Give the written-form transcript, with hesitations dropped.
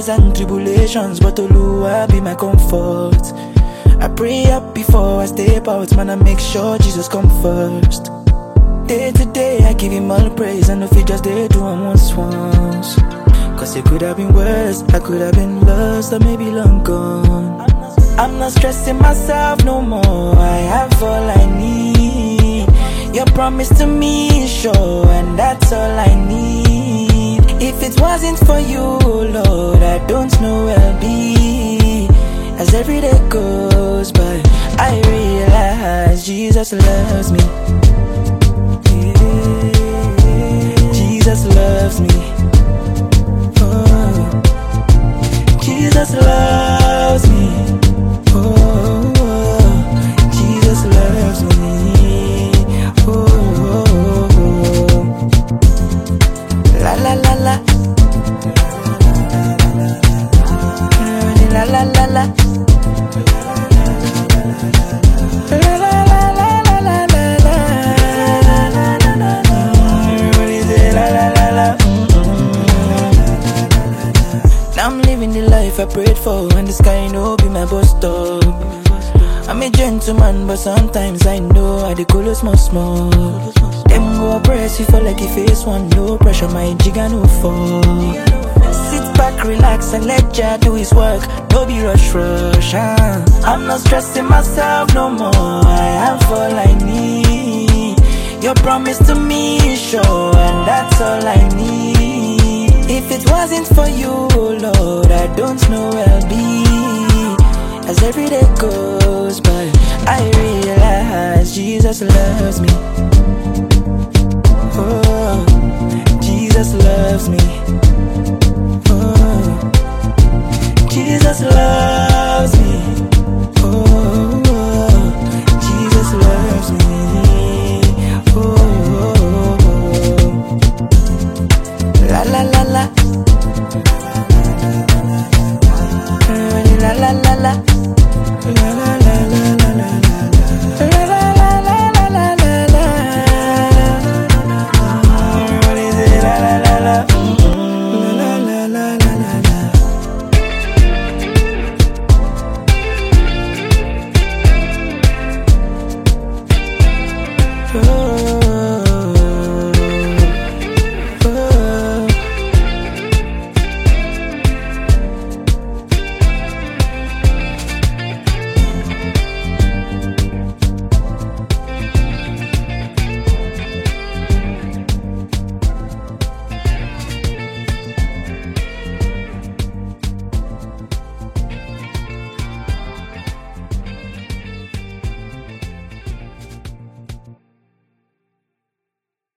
trials and tribulations, but Oluwa be my comfort. I pray up before I step out, man, I make sure Jesus come first. Day to day, I give him all the praise, and if he just did do him once. Cause it could have been worse, I could have been lost, or maybe long gone. I'm not stressing myself no more, I have all I need. Your promise to me is sure, and that's all I need. If it wasn't for you, Lord, I don't know where I'll be. As every day goes by, I realize Jesus loves me. Jesus loves me. Oh, Jesus loves me. Oh, Jesus loves me. Oh, la la la la. La la la la. I'm living the life I prayed for, and the sky no be my bus stop. I'm a gentleman, but sometimes I know I dey cool small. Them go oppress you for like you face one, no pressure, my jigga no fall. Sit back, relax, and let Jah do his work. No be rush. I'm not stressing myself no more, I have all I need. Your promise to me is sure, and that's all I need. If it wasn't for you, Lord, I don't know where I'll be. As every day goes by, I realize Jesus loves me. Oh, Jesus loves me.